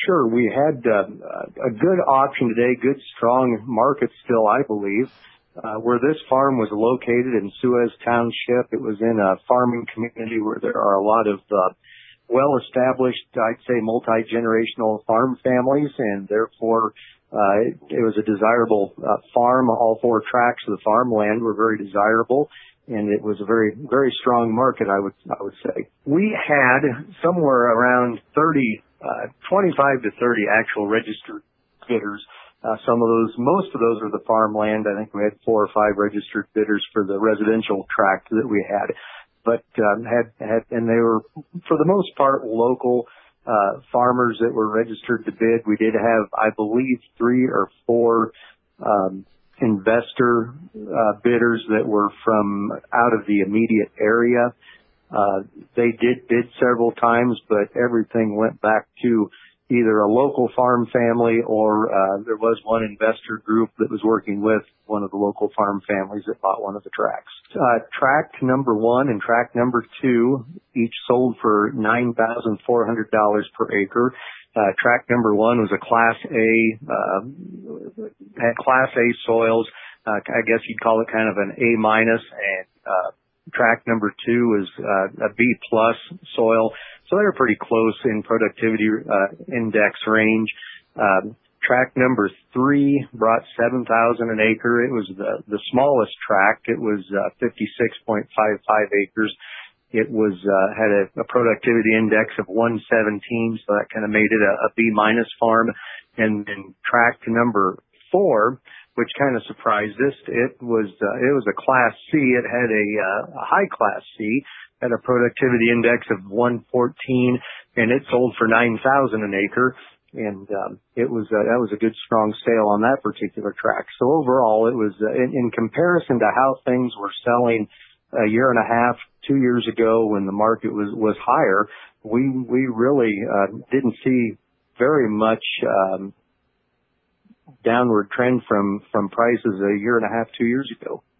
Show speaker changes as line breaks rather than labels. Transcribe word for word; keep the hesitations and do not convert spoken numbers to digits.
Sure. We had uh, a good auction today, good, strong market still, I believe. Uh, where this farm was located in Suez Township, it was in a farming community where there are a lot of uh, well-established, I'd say, multi-generational farm families, and therefore uh, it, it was a desirable uh, farm. All four tracts of the farmland were very desirable, and it was a very, very strong market, I would, I would say. We had somewhere around thirty, uh, twenty-five to thirty actual registered bidders. Uh, some of those, most of those are the farmland. I think we had four or five registered bidders for the residential tract that we had, but um, had had, and they were for the most part local uh, farmers that were registered to bid. We did have, I believe, three or four um, investor uh, bidders that were from out of the immediate area. Uh, they did bid several times, but everything went back to either a local farm family or uh, there was one investor group that was working with one of the local farm families that bought one of the tracts. Uh, tract number one and tract number two each sold for nine thousand four hundred dollars per acre. Uh, tract number one was a Class A, uh, had Class A soils. Uh, I guess you'd call it kind of an A minus, and uh, tract number two is uh, a B plus soil. So they were pretty close in productivity uh, index range. Um, tract number three brought seven thousand an acre. It was the, the smallest tract. It was uh, fifty-six point five five acres. It was uh, had a, a productivity index of one seventeen, so that kind of made it a, a B minus farm. And then tract number four, which kind of surprised us, it was uh, it was a Class C. It had a, uh, a high Class C. Had a productivity index of one fourteen, and it sold for nine thousand an acre, and um, it was uh, that was a good strong sale on that particular tract. So overall, it was uh, in, in comparison to how things were selling a year and a half, two years ago when the market was was higher. We we really uh, didn't see very much um, downward trend from from prices a year and a half, two years ago.